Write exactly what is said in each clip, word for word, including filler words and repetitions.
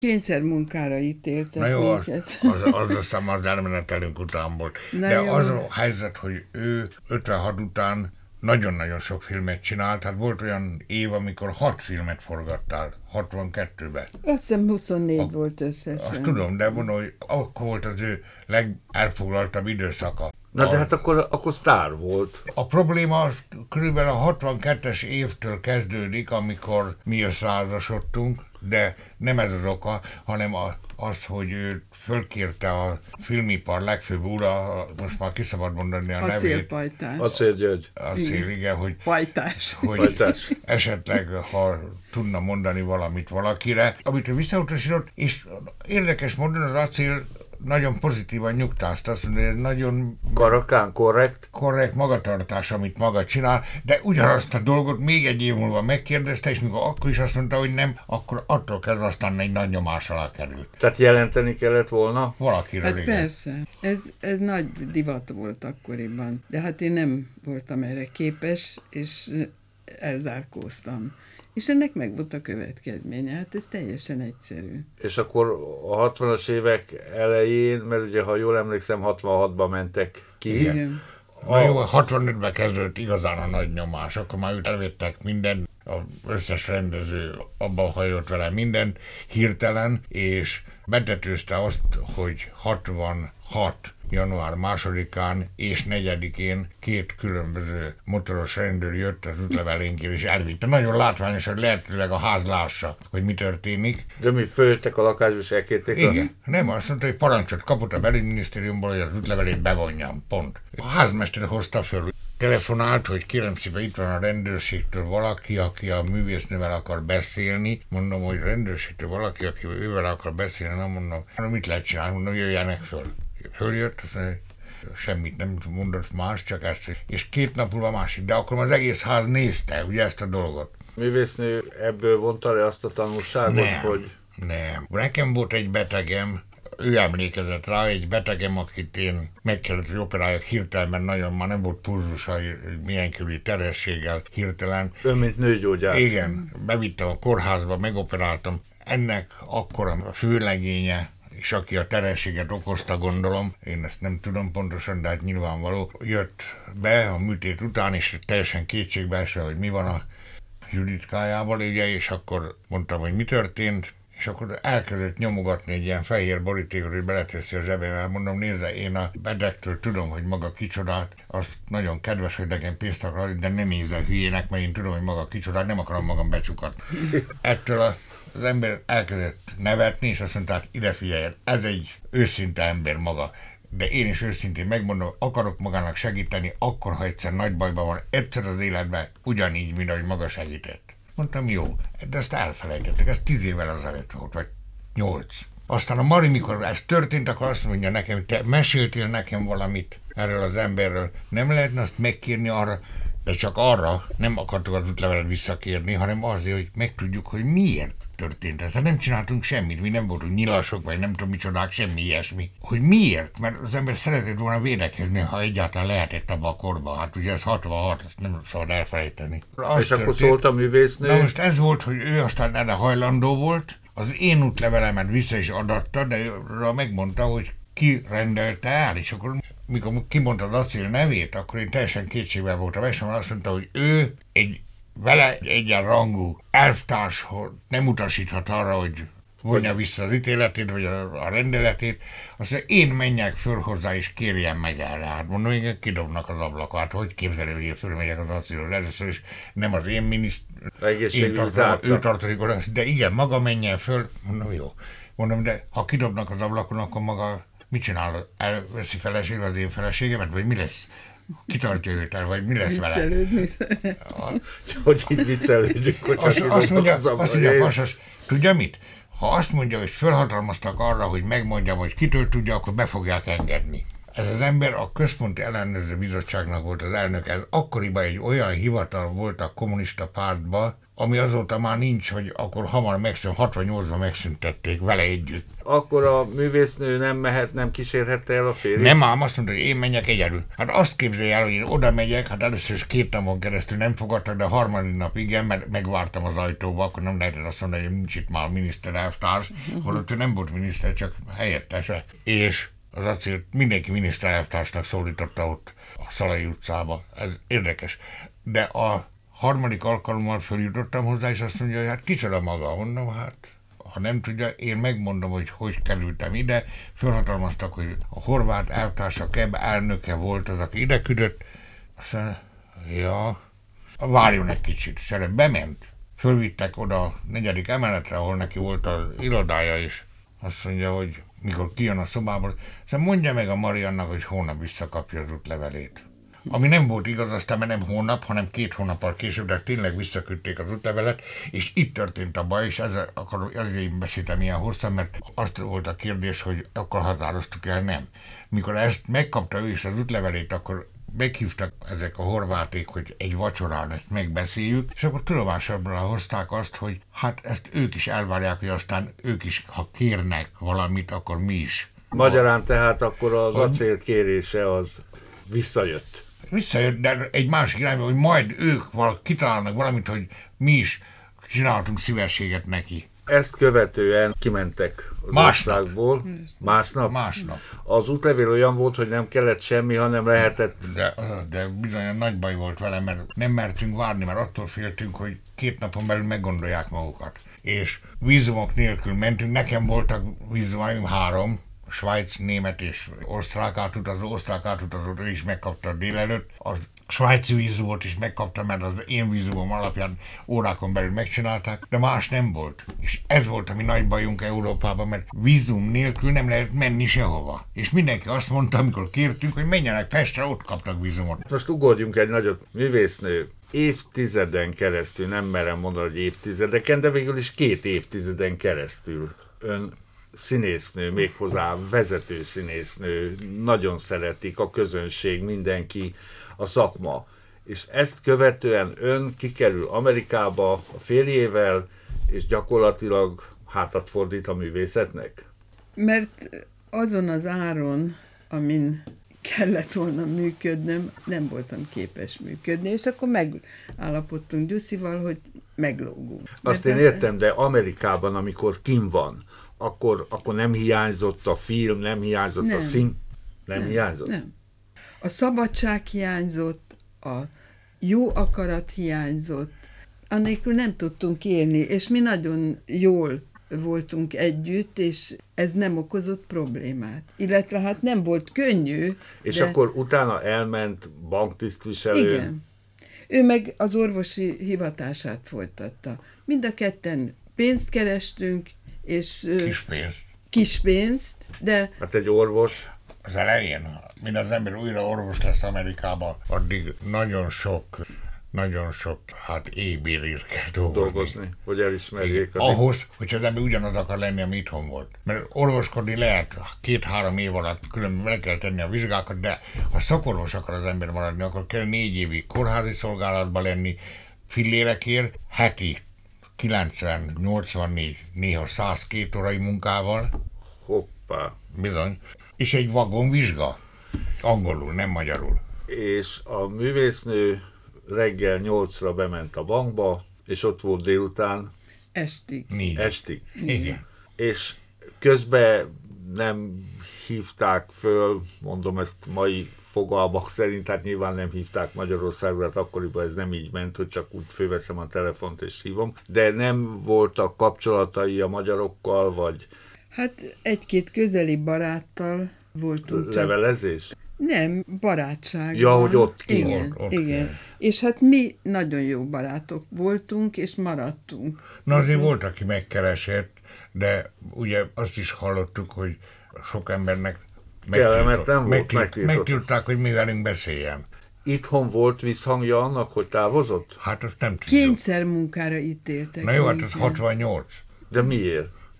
Kényszermunkára ítéltek Na jó, az, minket. az, az aztán már az elmenetelünk után volt. Na De jó. az a helyzet, hogy ő ötvenhat után nagyon-nagyon sok filmet csinált, hát volt olyan év, amikor hat filmet forgattál, hatvankettőben. Azt hiszem huszonnégy A- volt összesen. Azt tudom, de mondom, hogy akkor volt az ő legelfoglaltabb időszaka. Na de A- hát akkor, akkor sztár volt. A probléma az körülbelül a hatvankettes évtől kezdődik, amikor mi összeházasodtunk, de nem ez az oka, hanem a, az, hogy ő fölkérte a filmipar legfőbb ura, most már ki szabad mondani a nevét, Acélpajtás. Acél György. Acél, igen, hogy, Pajtás. hogy Pajtás. esetleg, ha tudna mondani valamit valakire, amit ő visszautasított, és érdekes módon az Acél nagyon pozitívan nyugtázta, azt mondja, hogy ez nagyon Karakán, korrekt. korrekt magatartás, amit maga csinál, de ugyanazt a dolgot még egy év múlva megkérdezte, és mikor akkor is azt mondta, hogy nem, akkor attól kezdve aztán egy nagy nyomás alá került. Tehát jelenteni kellett volna. Valakiről, Hát igen. persze, ez, ez nagy divat volt akkoriban, de hát én nem voltam erre képes, és elzárkóztam. És ennek meg volt a következménye, hát ez teljesen egyszerű. És akkor a hatvanas évek elején, mert ugye, ha jól emlékszem, hatvanhatban mentek ki. Igen. Igen. Na jó, hatvanötben kezdődött igazán a nagy nyomás, akkor már őt elvettek minden, az összes rendező abba hajolt vele mindent hirtelen, és betetőzte azt, hogy hatvanhat január másodikán és negyedikén két különböző motoros rendőr jött az útlevelénkért, és elvitte. Nagyon látványos, hogy lehetőleg a ház lássa, hogy mi történik. De mi följöttek a lakásba, és elkérték a... Igen, nem, azt mondta, hogy parancsot kapott a belügyminisztériumból, hogy az útlevelét bevonjam, pont. A házmester hozta föl, telefonált, hogy kérem szépen, itt van a rendőrségtől valaki, aki a művésznővel akar beszélni. Mondom, hogy rendőrségtől valaki, aki ővel akar beszélni, nem mondom, hát mit lehet csinálni, mondom, jöjjenek föl. Följött, azt mondja, semmit nem mondott más, csak ezt. És két nap múlva másik, de akkor az egész ház nézte, ugye ezt a dolgot. Művésznő ebből vonta le azt a tanulságot, Nem, hogy... nem. Nekem volt egy betegem, ő emlékezett rá, egy betegem, akit én meg kellett, hogy operáljak hirtelen, mert nagyon már nem volt pulzusa, milyen körüli terhességgel hirtelen. Ön, mint nőgyógyász. Igen, bevittem a kórházba, megoperáltam. Ennek akkor a főlegénye, és aki a terhességet okozta, gondolom, én ezt nem tudom pontosan, de hát nyilvánvaló, jött be a műtét után, és teljesen kétségbeesve, hogy mi van a Juditkájával, ugye, és akkor mondtam, hogy mi történt, és akkor elkezdett nyomogatni egy ilyen fehér borítékot, hogy beleteszi a zsebével. Mondom, nézze, én a betegtől tudom, hogy maga kicsodát, az nagyon kedves, hogy nekem pénzt akar adni, de nem nézze a hülyének, mert én tudom, hogy maga kicsodát, nem akarom magam becsukatni. Ettől a az ember elkezdett nevetni, és azt mondta, hát ide figyeljen, ez egy őszinte ember maga, de én is őszintén megmondom, akarok magának segíteni, akkor, ha egyszer nagy bajban van, egyszer az életben, ugyanígy, mint ahogy maga segített. Mondtam, jó, de ezt elfelejtettek, ez tíz évvel azelőtt volt, vagy nyolc. Aztán a Mari, mikor ez történt, akkor azt mondja nekem, te meséltél nekem valamit erről az emberről, nem lehetne azt megkérni arra, de csak arra nem akartuk az útlevelet visszakérni, hanem azért, hogy megtudjuk, hogy miért történt ez. Hát nem csináltunk semmit, mi nem voltunk nyilasok, vagy nem tudom micsodák, semmi ilyesmi. Hogy miért? Mert az ember szeretett volna védekezni, ha egyáltalán lehetett abba a korban. Hát ugye ez hatvanhat, ezt nem szabad elfelejteni. Az És akkor történt- szólt a művésznő. Na most ez volt, hogy ő aztán erre hajlandó volt, az én útlevelemet vissza is adatta, de őre megmondta, hogy ki rendelte el, és akkor mikor kimondta az Acél nevét, akkor én teljesen kétségben voltam, és azt mondta, hogy ő egy vele egyenrangú elvtárshoz nem utasíthat arra, hogy vonja vissza az ítéletét, vagy a, a rendeletét, azt mondja, én menjek föl hozzá, és kérjem meg erre. Hát mondom, igen, kidobnak az ablakot. Hát hogy képzelő, hogy én fölmegyek az Acélhoz? Először is nem az én miniszt... Egészségügyi Én tartom, tárca. ő tartozik oda, de igen, maga menjen föl, mondom, jó. Mondom, de ha kidobnak az ablakon, akkor maga mit csinál? Elveszi feleségül az én feleségemet, vagy mi lesz? Kitartja őt el, vagy mi lesz vele? Viccelődni. Hogy így viccelődjük, hogy Azt, azt mondja, az azt mondja a pasas, tudja mit? Ha azt mondja, hogy fölhatalmaztak arra, hogy megmondjam, hogy kitől tudja, akkor be fogják engedni. Ez az ember a Központi Ellenőrző Bizottságnak volt az elnök, ez akkoriban egy olyan hivatal volt a kommunista pártban, ami azóta már nincs, hogy akkor hamar megszűnt, hatvannyolcban megszüntették vele együtt. Akkor a művésznő nem mehet, nem kísérhette el a férjét? Nem ám, azt mondta, hogy én menjek egyedül. Hát azt képzelj el, hogy én oda megyek, hát először is két napon keresztül nem fogadtak, de a harmadik nap igen, mert megvártam az ajtóba, akkor nem lehetett azt mondani, hogy nincs itt már miniszterelvtárs, holott ő nem volt miniszter, csak helyettese. És az acél mindenki miniszterelvtársnak szólította ott a Szalai utcába. Ez érdekes. De a harmadik alkalommal följutottam hozzá, és azt mondja, hogy hát kicsoda maga, mondom, hát ha nem tudja, én megmondom, hogy hogy kerültem ide. Fölhatalmaztak, hogy a horvát elvtársa Keb elnöke volt az, aki ide küldött. Aztán, ja, várjon egy kicsit. És erre bement. Fölvittek oda a negyedik emeletre, ahol neki volt az irodája, és azt mondja, hogy mikor kijön a szobából, aztán mondja meg a Mariannak, hogy hónap visszakapja az útlevelét. Ami nem volt igaz, aztán mert nem hónap, hanem két hónappal később, de tényleg visszaküldték az útlevelet, és itt történt a baj, és ezzel, akkor ezzel én beszéltem ilyen hosszan, mert azt volt a kérdés, hogy akkor határoztuk el, nem. Mikor ezt megkapta ő is az útlevelét, akkor meghívtak ezek a horváték, hogy egy vacsorán ezt megbeszéljük, és akkor tudomásomra hozták azt, hogy hát ezt ők is elvárják, hogy aztán ők is, ha kérnek valamit, akkor mi is. Magyarán tehát akkor az acél kérése az visszajött. Visszajött, de egy másik irányba, hogy majd ők val- kitalálnak valamit, hogy mi is csináltunk szívességet neki. Ezt követően kimentek az Másnap. országból. Másnap? Másnap. Az útlevél olyan volt, hogy nem kellett semmi, hanem lehetett... De, de bizony nagy baj volt vele, mert nem mertünk várni, mert attól féltünk, hogy két napon belül meggondolják magukat. És vízumok nélkül mentünk, nekem voltak vízumaim három, Svájc, német és osztrák átutazó, osztrák átutazót ő is megkapta a délelőtt, a svájci vízumot is megkapta, mert az én vízumom alapján órákon belül megcsinálták, de más nem volt. És ez volt a mi nagy bajunk Európában, mert vízum nélkül nem lehet menni sehova. És mindenki azt mondta, amikor kértünk, hogy menjenek Pestre, ott kaptak vízumot. Most ugorjunk egy nagyot. Művésznő évtizeden keresztül, nem merem mondani, hogy évtizedeken, de végül is két évtizeden keresztül ön színésznő, méghozzá vezető színésznő, nagyon szeretik a közönség, mindenki, a szakma. És ezt követően ön kikerül Amerikába a férjével, és gyakorlatilag hátat fordít a művészetnek? Mert azon az áron, amin kellett volna működnöm, nem voltam képes működni, és akkor megállapodtunk Gyuszival, hogy meglógunk. Azt Mert én értem, de Amerikában, amikor kim van, akkor, akkor nem hiányzott a film, nem hiányzott nem. a szín... Nem, nem hiányzott? Nem. A szabadság hiányzott, a jó akarat hiányzott, annélkül nem tudtunk élni, és mi nagyon jól voltunk együtt, és ez nem okozott problémát. Illetve hát nem volt könnyű. És de... akkor utána elment banktisztviselő. Igen. Ő meg az orvosi hivatását folytatta. Mind a ketten pénzt kerestünk, és... Kis pénzt. Kis pénzt, de... Hát egy orvos... Az elején, mint az ember újra orvos lesz Amerikában, addig nagyon sok, nagyon sok, hát égbélért kell dolgozni. dolgozni, hogy elismerjék. Az ahhoz, hogyha az ember ugyanaz akar lenni, ami itthon volt. Mert orvoskodni lehet két-három év alatt, különben le kell tenni a vizsgákat, de ha szakorvos akar az ember maradni, akkor kell négy évig kórházi szolgálatban lenni, fillérekért, heti kilencven, nyolcvannégy, néha százkettő órai munkával. Hoppá. Bizony. És egy vagonvizsga. Angolul, nem magyarul. És a művésznő reggel nyolcra bement a bankba, és ott volt délután Estig. Négy. estig. Igen. És közben nem hívták föl, mondom ezt mai fogalmak szerint, hát nyilván nem hívták Magyarországra, hát akkoriban ez nem így ment, hogy csak úgy fölveszem a telefont és hívom, de nem voltak kapcsolatai a magyarokkal, vagy... Hát egy-két közeli baráttal voltunk. Csak... Levelezés? Nem, barátságban. Ja, hogy ott ki igen, volt, ott igen. ki. És hát mi nagyon jó barátok voltunk, és maradtunk. Na azért volt, aki megkeresett, de ugye azt is hallottuk, hogy sok embernek Kellemetlen volt, megtilt, megtiltott. megtiltották, hogy mi velünk beszéljen. Itthon volt visszhangja annak, hogy távozott? Hát azt nem tudjuk. Kényszer munkára ítéltek. Na jó, hát az minket. hatvannyolc. De miért?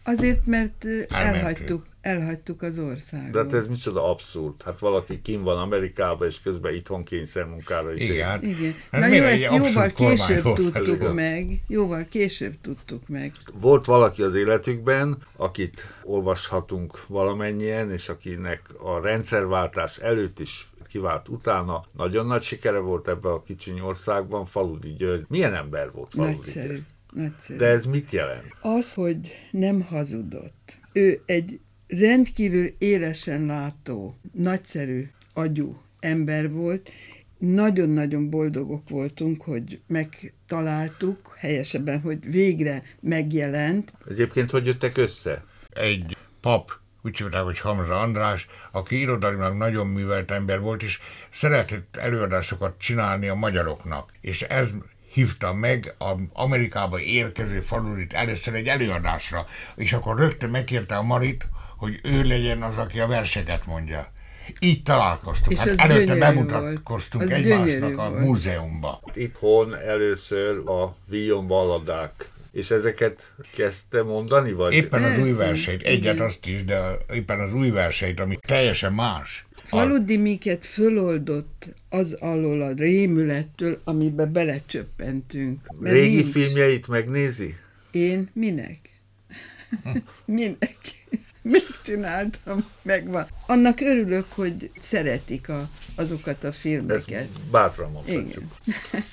Azért, mert ö, Elmentünk. elhagytuk, elhagytuk az országot. De hát ez micsoda abszurd. Hát valaki kim van Amerikában, és közben itthon kényszermunkára ítél. Igen. hát Igen. ez Na miért jó, egy ezt abszurd jóval kormány később volt, ez tudtuk igaz. meg. Jóval később tudtuk meg. Volt valaki az életükben, akit olvashatunk valamennyien, és akinek a rendszerváltás előtt is kivált utána. Nagyon nagy sikere volt ebben a kicsiny országban, Faludi György. Milyen ember volt Faludi Nagyszerű. György? Nagyszerű. De ez mit jelent? Az, hogy nem hazudott. Ő egy rendkívül élesen látó, nagyszerű agyú ember volt. Nagyon-nagyon boldogok voltunk, hogy megtaláltuk, helyesebben, hogy végre megjelent. Egyébként hogy jöttek össze? Egy pap, úgy hívták, hogy Hamza András, aki irodalmilag nagyon művelt ember volt, és szeretett előadásokat csinálni a magyaroknak. És ez hívta meg az Amerikába érkező Faludit először egy előadásra, és akkor rögtön megkérte a Marit, hogy ő legyen az, aki a verseket mondja. Így találkoztunk. És Hát az előtte gyönyörű bemutatkoztunk volt. Az egymásnak gyönyörű a volt. múzeumba. Itthon először a Víjon balladák. És ezeket kezdte mondani, vagy? Éppen az új Persze, verseit, egyet igen. azt is, de éppen az új verseit, ami teljesen más. Faludi minket föloldott az alól a rémülettől, amibe belecsöppentünk. Mert Régi nincs. filmjeit megnézi? Én minek? Minek? Megcsináltam, megvan. Annak örülök, hogy szeretik a, azokat a Ezt filmeket. bátran mondhatjuk. Igen.